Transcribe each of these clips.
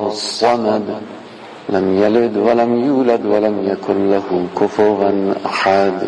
الله الصمد لم يلد ولم يولد ولم يكن له كفوا أحد.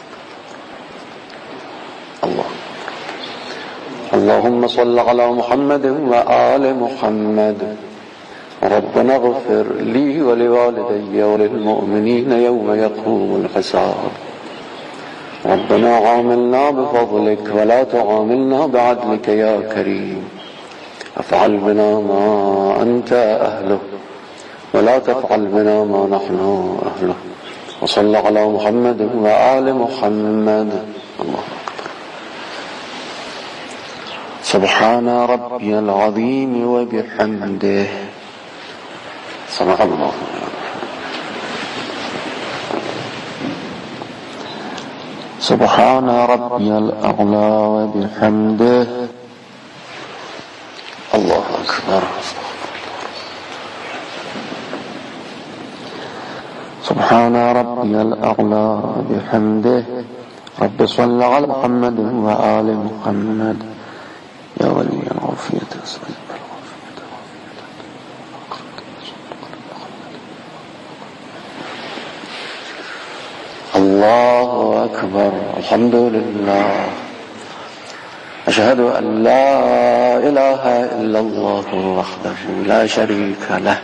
اللهم صل على محمد وآل محمد. ربنا اغفر لي ولوالدي وللمؤمنين يوم يقوم الحساب. ربنا عاملنا بفضلك ولا تعاملنا بعدلك يا كريم. افعل بنا ما أنت أهله ولا تفعل بنا ما نحن أهله. وصل على محمد وآل محمد. الله أكبر. سبحان ربي العظيم وبحمده. صدق الله. سبحان ربي الأعلى وبحمده. الله أكبر. سبحان ربي الأعلى بحمده. رب صل على محمد وآل محمد. يا ولي العافية أسألك الله أكبر. الحمد لله. أشهد أن لا إله إلا الله وحده لا شريك له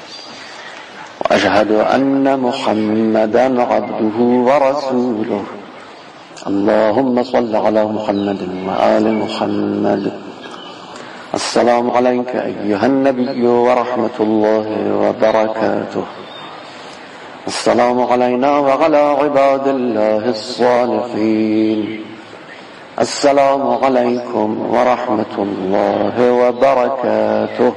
وأشهد أن محمدا عبده ورسوله. اللهم صل على محمد وآل محمد. السلام عليك أيها النبي ورحمة الله وبركاته. السلام علينا وعلى عباد الله الصالحين. السلام عليكم ورحمة الله وبركاته.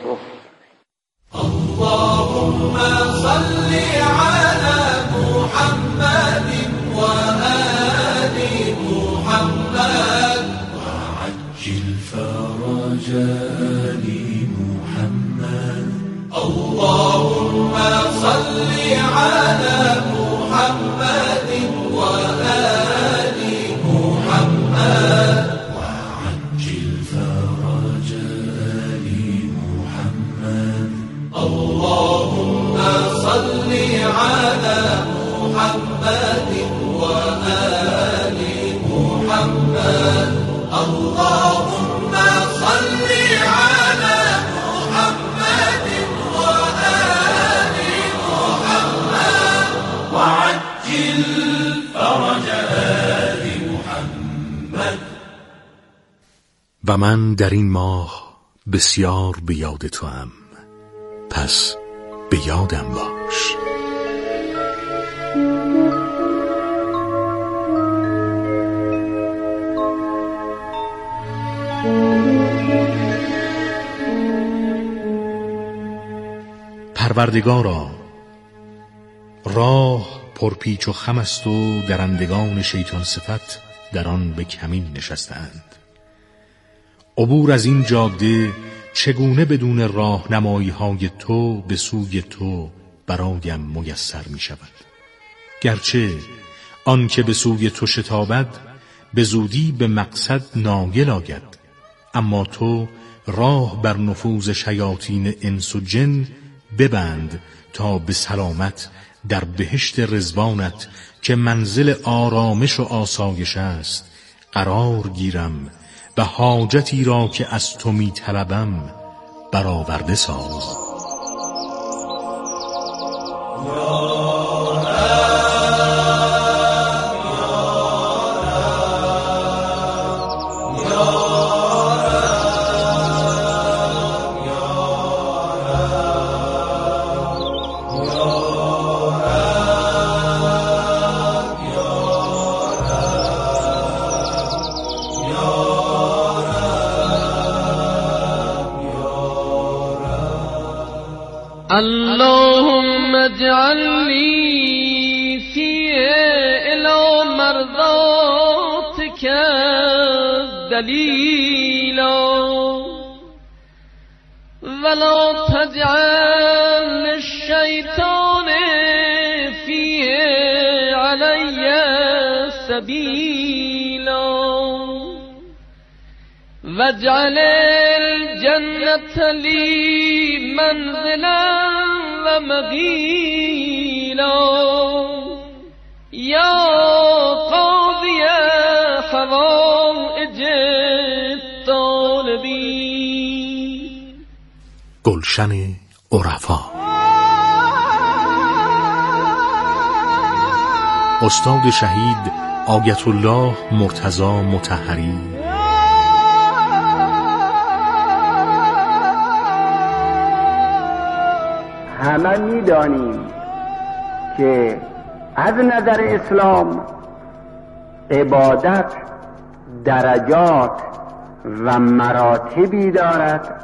اللهم صل على محمد وآل محمد وعجل فرج آل محمد. اللهم صل على محمد وآل محمد وعجل فرج آل محمد. اللهم صل على محمد وآل محمد. اللهم صل على محمد وآل محمد وعجل فرج آل محمد. و من در این ماه بسیار به یاد توام، پس به یادم باش. پروردگارا، راه پرپیچ و خم است و درندگان شیطان صفت در آن به کمین نشستند. عبور از این جاده چگونه بدون راهنمایی های تو به سوی تو برایم میسر می شود؟ گرچه آن که به سوی تو شتابد به زودی به مقصد نایل آید، اما تو راه بر نفوذ شیاطین انس و جن ببند تا به سلامت در بهشت رضوانت که منزل آرامش و آسایش است قرار گیرم و حاجتی را که از تو می طلبم برآورده ساز. اللهم اجعلني إلى مرضاتك دليلا ولا تجعل للشيطان فيه علي سبيلا واجعل جنت لی منزلا و مقیلا یا قاضی حوائج الطالبین. گلشن عرفا. استاد شهید آیت الله مرتضی مطهری. همه می‌دانیم که از نظر اسلام عبادت درجات و مراتبی دارد.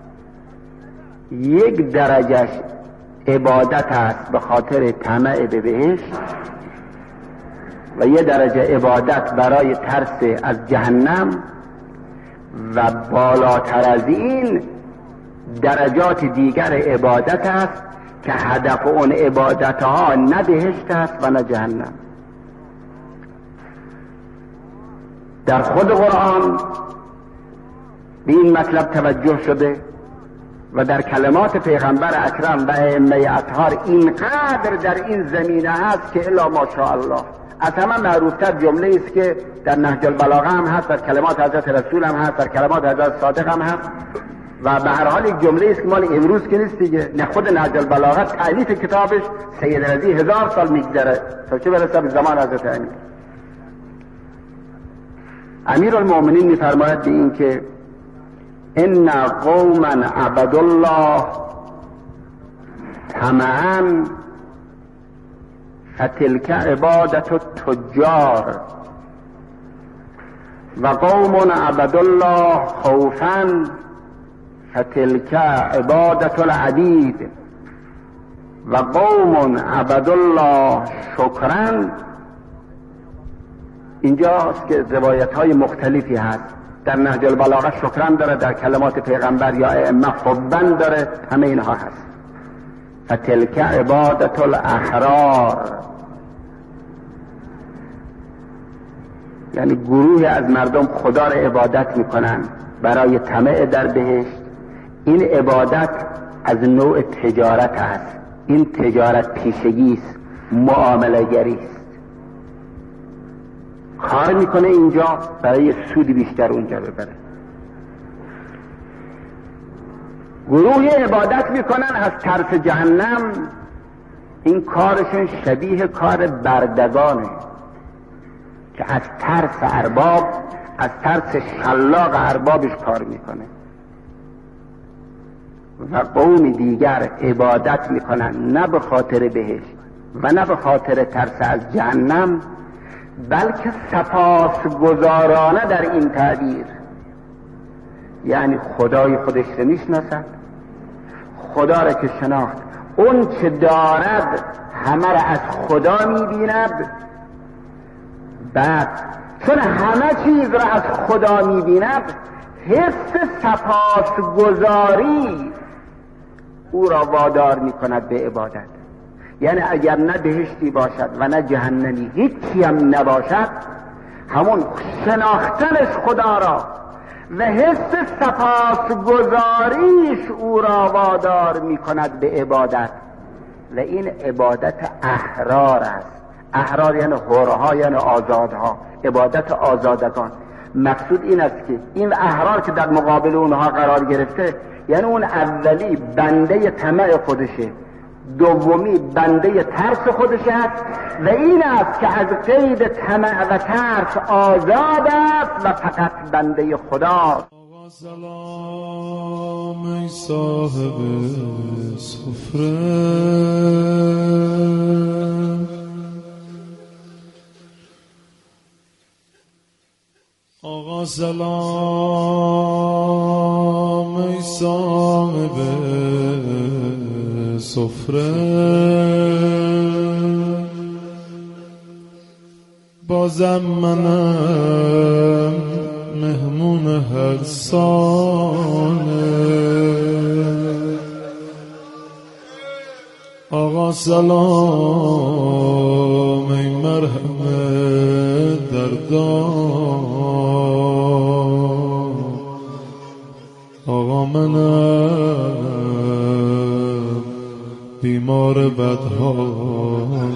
یک درجهش عبادت است به خاطر طمع به بهشت و یه درجه عبادت برای ترس از جهنم و بالاتر از این درجات دیگر عبادت است که هدف اون عبادت ها نه بهشت است و نه جهنم. در خود قرآن به این مطلب توجه شده و در کلمات پیغمبر اکرم و ائمه اطهار اینقدر در این زمینه هست که الا ماشاءالله. از همه معروفتر جمله است که در نهج البلاغه هم هست، در کلمات حضرت رسول هم هست، در کلمات حضرت صادق هم هست و به هر حال یک جمله است که مال امروز که نیست دیگه. نه خود نهج البلاغه تألیف کتابش سید رضی 1000 سال میگذره تا چه برسه به زمان حضرت امیر المؤمنین میفرماید به این که ان قوما عبدوا الله طمعا فتلك عبادت التجار و قوم عبدوا الله خوفا فتلك عبادت العبید و قوم عبدوا الله شکرا. اینجاست که روایت های مختلفی هست. در نهج البلاغه شکران داره، در کلمات پیغمبر یا ائمه حبا داره، همه اینها هست. فتلک عبادت الاحرار، یعنی گروه از مردم خدا را عبادت میکنن برای طمع در بهشت. این عبادت از نوع تجارت است. این تجارت پیشگی است، معامله گری است. کار میکنه اینجا برای سود بیشتر اونجا ببره. گروه عبادت میکنن از ترس جهنم. این کارشون شبیه کار بردگانه که از ترس ارباب، از ترس شلاق اربابش کار میکنه. و قوم دیگر عبادت میکنن نه به خاطر بهشت و نه به خاطر ترس از جهنم، بلکه سپاسگزارانه در این تعبیر. یعنی خدای خودش رو میشناسد، خدا را که شناخت اون چه دارد همه را از خدا میبیند. بعد چون همه چیز را از خدا میبیند، حس سپاسگزاری او را وادار میکند به عبادت. یعنی اگر نه بهشتی باشد و نه جهنمی، هیچی هم نباشد، همون شناختنش خدا را و حس سپاسگزاریش او را وادار میکند به عبادت. و این عبادت احرار است. احرار یعنی حرها، یعنی آزادها، عبادت آزادگان. مقصود این است که این احرار که در مقابل اونها قرار گرفته، یعنی اون اولی بنده طمع خودشه، دومی بنده ترس خودش است و این است که از قید طمع و ترس آزاد است و فقط بنده خدا. سلام ای صاحب سفره، آقا سلام ای صاحب سفره، بازم منم مهمون هر ساله. آقا سلام ای مرهم دردان، آقا من بیمار بدحال.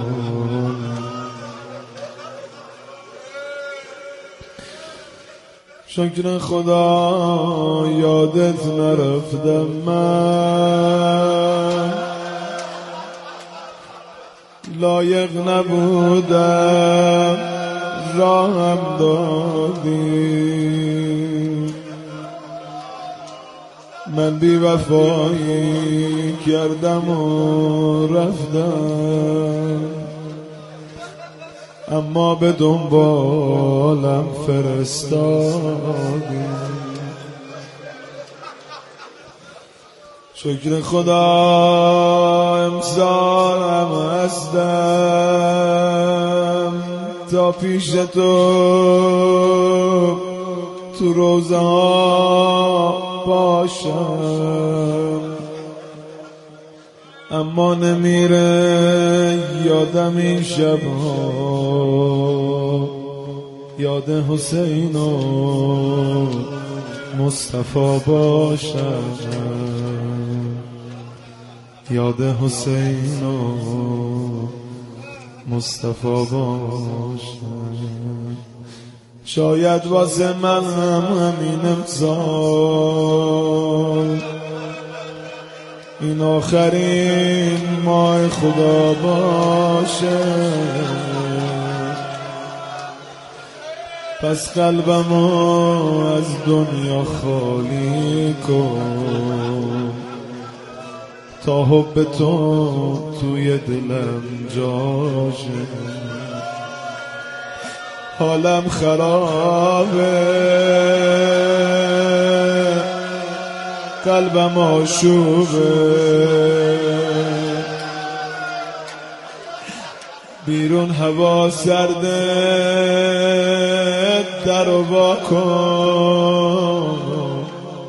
شکر خدا یادت نرفتم من، لایق نبودم راهم دادی، من بی وفایی کردم و رفتم، اما به دنبالم فرستادی. شکر خدا امسالم هستم تا پیش تو روزه ها باشم، اما نمیره یادم این شبها، یاد حسین و مصطفی باشم، یاد حسین و مصطفی باشم. شاید واسه من همین امسال این آخرین ماه خدا باشه، پس قلبمو از دنیا خالی کن تا حب تو توی دلم جاشه. حالم خرابه، قلبم آشوبه، بیرون هوا سرده، درو وا کن،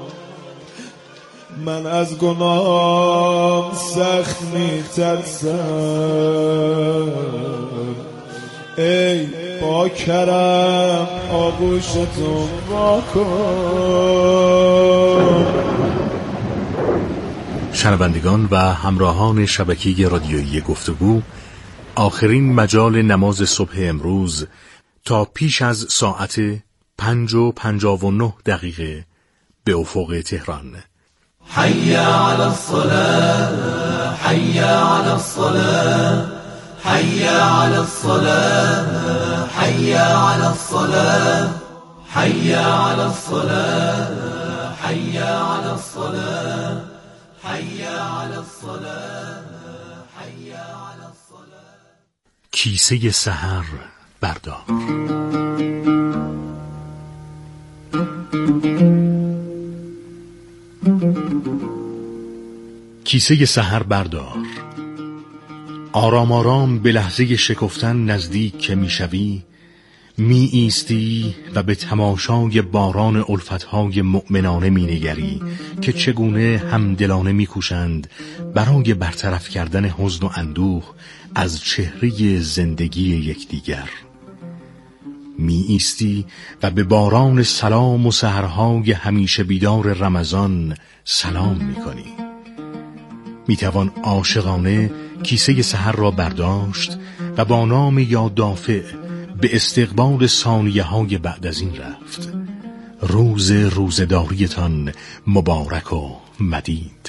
من از گناهم سخت میترسم، ای با کرم آغوشتون وا کن. شنوندگان و همراهان شبکه رادیویی گفتگو، آخرین مجال نماز صبح امروز تا پیش از ساعت 5:59 به افق تهران. حي على الصلاة، حي على الصلاة، حي على الصلاة، حي على الصلاة، حي على الصلاة، حي على الصلاة، حي على الصلاة، حي على الصلاة. کیسه سحر بردار. کیسه سحر بردار، آرام آرام به لحظه شکفتن نزدیک که میشوی، می ایستی و به تماشای باران الفتهای مؤمنانه می نگری که چگونه همدلانه می کوشند برای برطرف کردن حزن و اندوه از چهره زندگی یکدیگر. می ایستی و به باران سلام و سحرهای همیشه بیدار رمضان سلام می کنی. می توان عاشقانه کیسه سحر را برداشت و با نام یا دافع به استقبال ثانیه های بعد از این رفت. روزداریتان مبارک و مدید.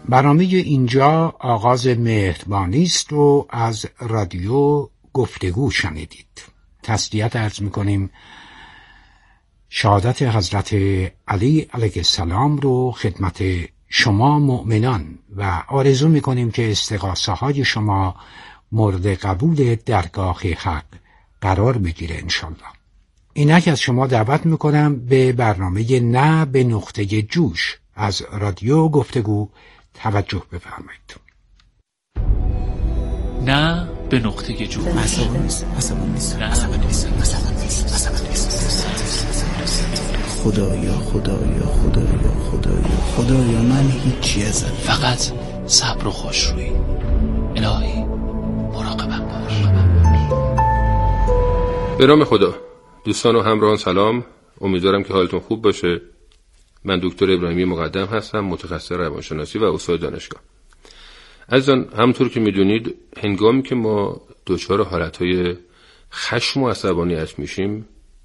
برنامه اینجا آغاز مهربانی است و از رادیو گفتگو شنیدید. تسلیت عرض می‌کنیم شهادت حضرت علی علیه السلام رو خدمت شما مؤمنان و آرزو می‌کنیم که استغاثه های شما مورد قبول درگاه حق قرار بگیره انشالله. اینک از شما دعوت می‌کنم به برنامه نه به نقطه جوش از رادیو گفتگو توجه بفرمایید. نه به نقطه جوش. خدایا خدایا خدایا خدایا خدایا من هیچی ازم، فقط صبر و خوشرویی. الهی مراقبم باش. به نام خدا. دوستان و همراهان سلام، امیدوارم که حالتون خوب باشه. من دکتر ابراهیمی مقدم هستم، متخصص روانشناسی و استاد دانشگاه. عزیزان، همونطور که میدونید هنگامی که ما دچار حالتهای خشم و عصبانیت میشیم،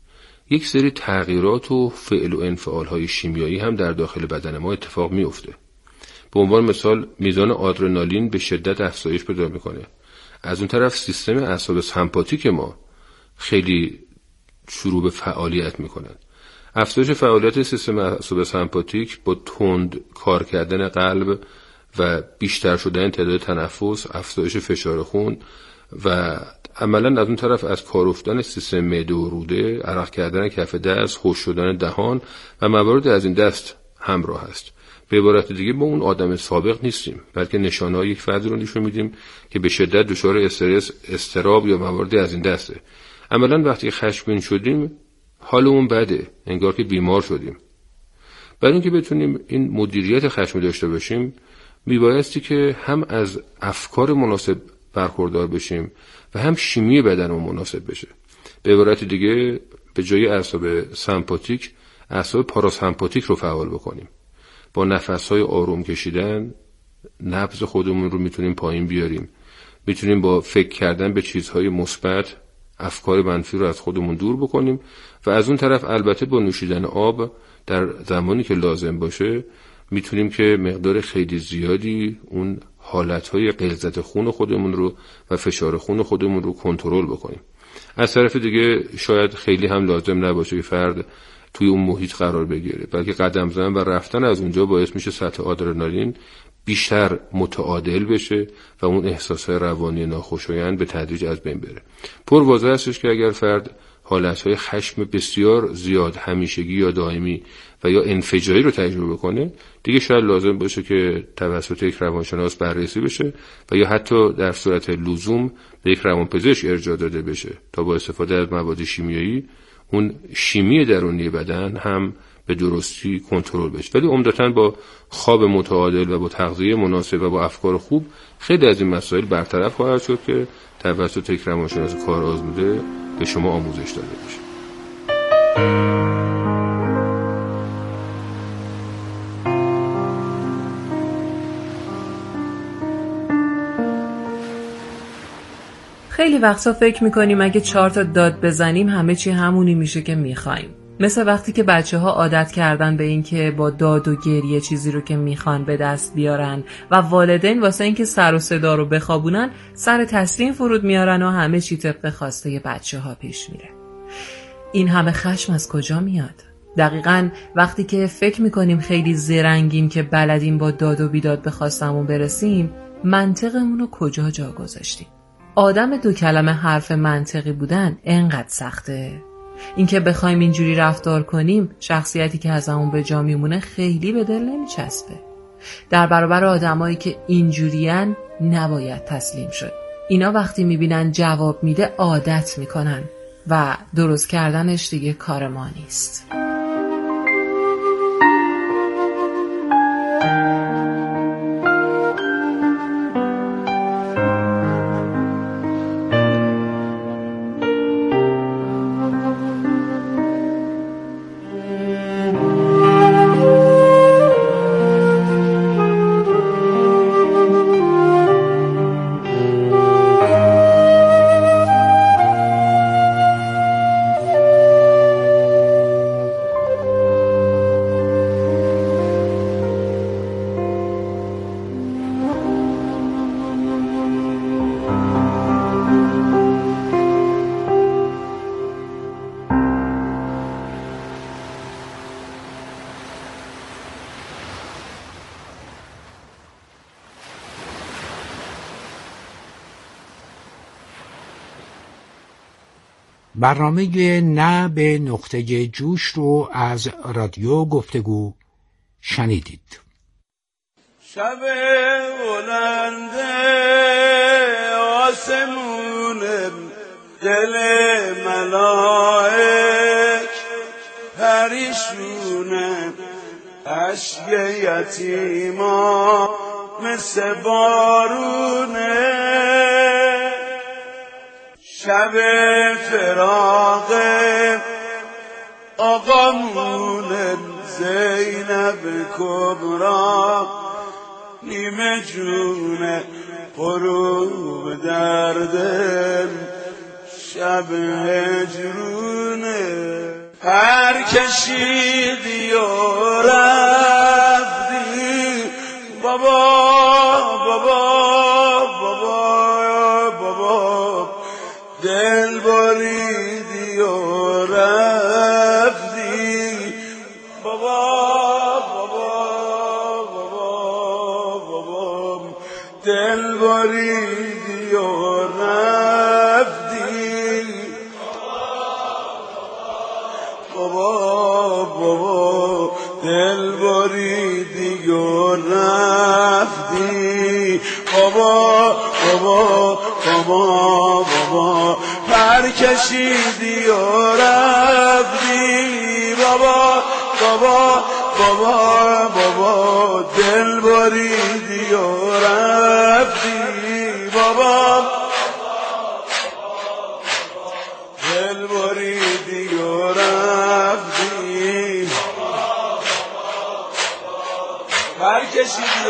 یک سری تغییرات و فعل و انفعالهای شیمیایی هم در داخل بدن ما اتفاق میفته. به عنوان مثال میزان آدرنالین به شدت افزایش پیدا میکنه. از اون طرف سیستم اعصاب سمپاتیک ما خیلی شروع به فعالیت میکنن. افزایش فعالیت سیستم اعصاب سمپاتیک با تند کار کردن قلب و بیشتر شدن تعداد تنفس، افزایش فشار خون و عملاً از اون طرف از کار افتادن سیستم معده و روده، عرق کردن کف دست، خشک شدن دهان و موارد از این دست همراه است. به عبارت دیگه ما اون آدم سابق نیستیم، بلکه نشانه‌های یک فردی رو نشون میدیم که به شدت دچار استرس، اضطراب یا موارد از این دسته. عملاً وقتی خشمگین شدیم حالمون بده، انگار که بیمار شدیم. برای اینکه بتونیم این مدیریت خشم داشته باشیم، میبایستی که هم از افکار مناسب برخوردار بشیم و هم شیمی بدنمون مناسب بشه. به عبارت دیگه به جای اعصاب سمپاتیک، اعصاب پاراسمپاتیک رو فعال بکنیم. با نفس‌های آروم کشیدن نبض خودمون رو میتونیم پایین بیاریم. میتونیم با فکر کردن به چیزهای مثبت افکار منفی رو از خودمون دور بکنیم و از اون طرف البته با نوشیدن آب در زمانی که لازم باشه میتونیم که مقدار خیلی زیادی اون حالتهای غلظت خون خودمون رو و فشار خون خودمون رو کنترل بکنیم. از طرف دیگه شاید خیلی هم لازم نباشه که فرد توی اون محیط قرار بگیره، بلکه قدم زدن و رفتن از اونجا باعث میشه سطح آدرنالین بیشتر متعادل بشه و اون احساسات روانی ناخوشایند به تدریج از بین بره. پر واضح هستش که اگر فرد حالتهای خشم بسیار زیاد، همیشگی یا دائمی و یا انفجاری رو تجربه کنه، دیگه شاید لازم باشه که توسط یک روانشناس بررسی بشه و یا حتی در صورت لزوم به یک روانپزشک ارجاع داده بشه تا با استفاده از مواد شیمیایی اون شیمی درونی بدن هم به درستی کنترل بشه. ولی عمدتاً با خواب متعادل و با تغذیه مناسب و با افکار خوب خیلی از این مسائل برطرف خواهد شد که توسط یک روانشناس کار آزموده به شما آموزش داده بشه. خیلی وقتا فکر میکنیم اگه 4 تا داد بزنیم همه چی همونی میشه که میخوایم. مثل وقتی که بچه‌ها عادت کردن به این که با داد و گریه چیزی رو که میخوان به دست بیارن و والدین واسه این که سر و صدا رو بخوابونن سر تسلیم فرود میارن و همه چی طبق خواسته بچه‌ها پیش میره. این همه خشم از کجا میاد؟ دقیقاً وقتی که فکر میکنیم خیلی زرنگیم که بلدیم با داد و بیداد به خواستمون برسیم، منطقمون رو کجا جا گذاشتیم؟ آدم 2 کلمه حرف منطقی بودن انقدر سخته. اینکه بخوایم اینجوری رفتار کنیم، شخصیتی که از همون به جا میمونه خیلی به دل نمیچسبه. در برابر آدمایی که اینجورین نباید تسلیم شد. اینا وقتی میبینن جواب میده عادت میکنن و درست کردنش دیگه کار ما نیست. برنامه نه به نقطه جوش رو از رادیو گفتگو شنیدید. شب بلنده آسمون دل ملائک پریشونه عشق یتیما مثل بارونه شب فراق آقامون زینب کبرا نیمه جون غروب دردم شب هجرونه هر کشیدی و رفتی بابا دل بریدی و رفتی بابا دل بریدی و رفتی بابا دل بریدی و رفتی بابا پر کشیدی و رفتی بابا دل بریدی و رفتی بابا دل بریدی و رفتی پر کشیدی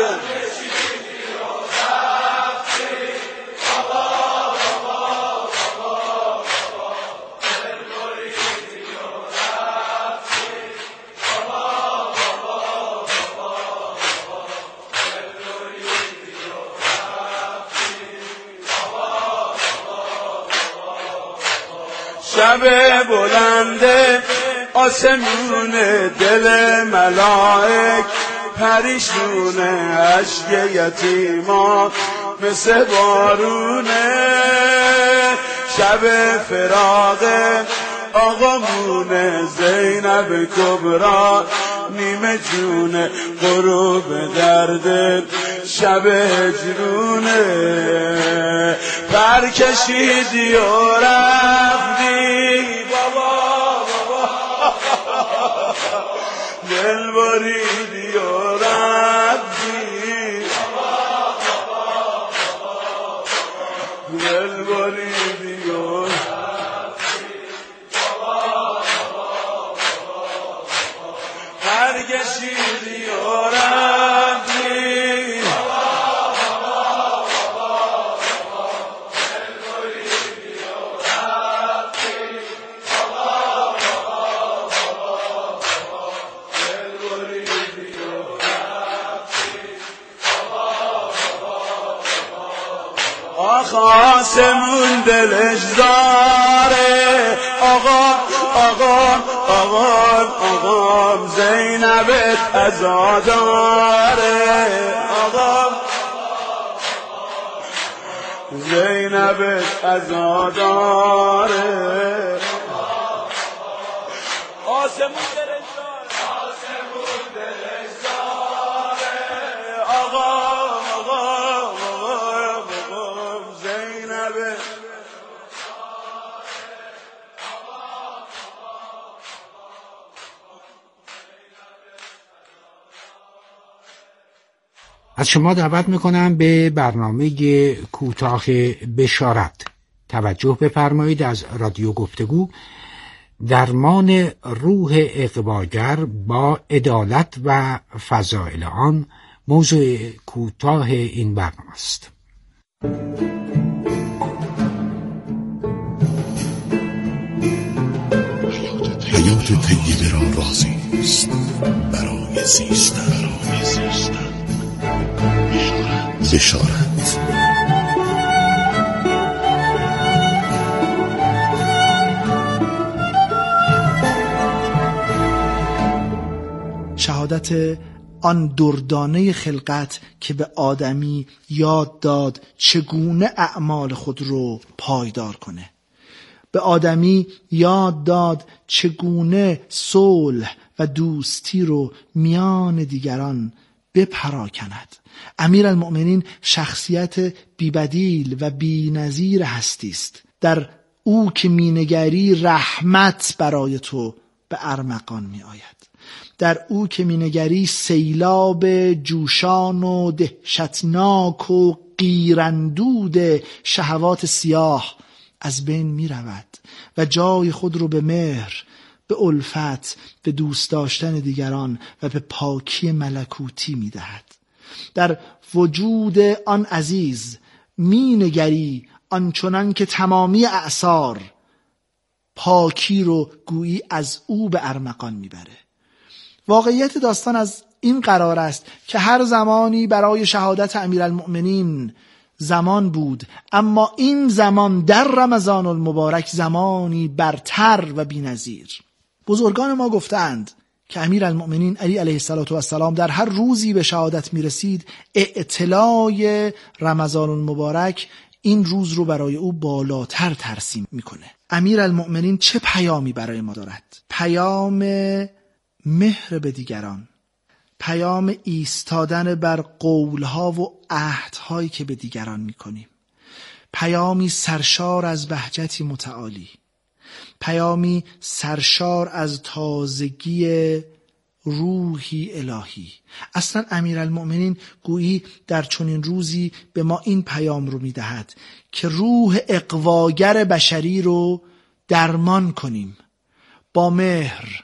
شب بلنده آسمون دل ملائک پریشونه عشق یتیما مثل بارونه شب فراق آقامون زینب کبرا نیمه جون غروب درد شب هجرونه پر کشیدی و رفتی بابا دل بریدی و رفتی دل بریدی و پر کشیدی و رفتی آسمون دلش داره آقام زینبت عزاداره زینبت عزاداره آسمون دلش داره آقام زینبت از شما دعوت میکنم به برنامه کوتاه بشارت توجه بفرمایید. از رادیو گفتگو درمان روح اغواگر با عدالت و فضائل آن موضوع کوتاه این برنامه است. حیات طیبه را رازی است برای زیستن. بشارت شهادت آن دردانه خلقت که به آدمی یاد داد چگونه اعمال خود رو پایدار کنه. به آدمی یاد داد چگونه صلح و دوستی رو میان دیگران بپراکند. امیرالمؤمنین شخصیت بی‌بدیل و بی‌نظیر هستی است. در او که مینگری رحمت برای تو به ارمغان می آید. در او که مینگری سیلاب جوشان و دهشتناک و قیراندود شهوات سیاه از بین می رود و جای خود رو به مهر، به الفت، به دوست داشتن دیگران و به پاکی ملکوتی می دهد. در وجود آن عزیز می نگری آنچنان که تمامی اعصار پاکی رو گویی از او به ارمغان می بره. واقعیت داستان از این قرار است که هر زمانی برای شهادت امیرالمؤمنین زمان بود، اما این زمان در رمضان المبارک زمانی برتر و بی‌نظیر. بزرگان ما گفتند که امیرالمؤمنین علی علیه السلام در هر روزی به شهادت می رسید، اعتلای رمضان المبارک این روز رو برای او بالاتر ترسیم میکنه. امیرالمؤمنین چه پیامی برای ما دارد؟ پیام مهر به دیگران، پیام ایستادن بر قولها و عهدهایی که به دیگران میکنیم، پیامی سرشار از بهجتی متعالی، پیامی سرشار از تازگی روحی الهی. اصلا امیرالمؤمنین گویی در چنین روزی به ما این پیام رو میدهد که روح اقواگر بشری رو درمان کنیم با مهر،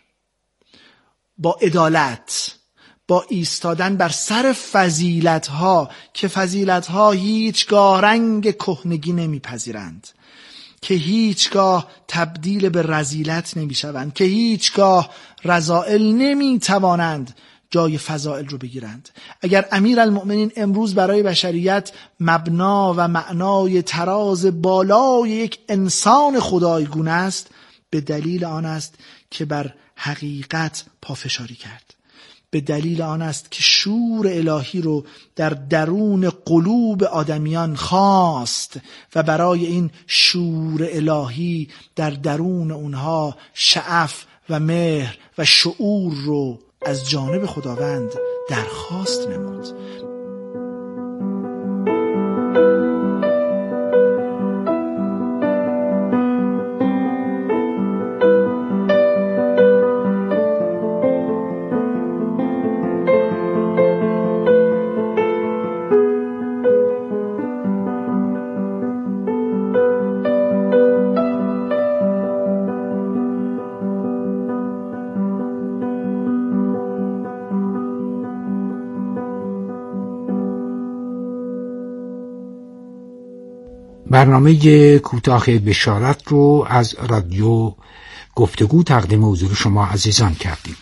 با عدالت، با ایستادن بر سر فضیلت‌ها که فضیلت‌ها هیچگاه رنگ کهنگی نمیپذیرند، که هیچگاه تبدیل به رذیلت نمیشوند، که هیچگاه رذائل نمیتوانند جای فضائل رو بگیرند. اگر امیرالمؤمنین امروز برای بشریت مبنا و معنای تراز بالای یک انسان خدایگونه است، به دلیل آن است که بر حقیقت پافشاری کرد، به دلیل آن است که شور الهی رو در درون قلوب آدمیان خواست و برای این شور الهی در درون اونها شعف و مهر و شعور رو از جانب خداوند درخواست نمود. برنامه کوتاه بشارت رو از رادیو گفتگو تقدیم حضور شما عزیزان کردیم.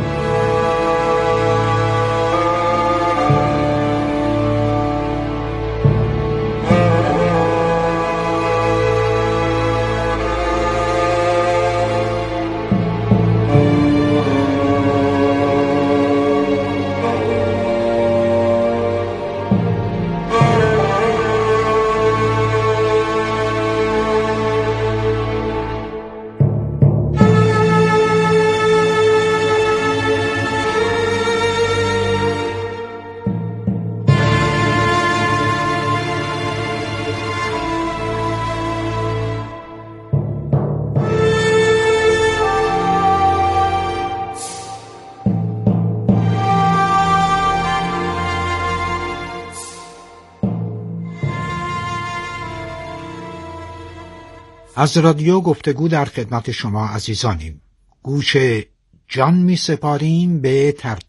از رادیو گفتگو در خدمت شما عزیزانیم. گوش جان می سپاریم به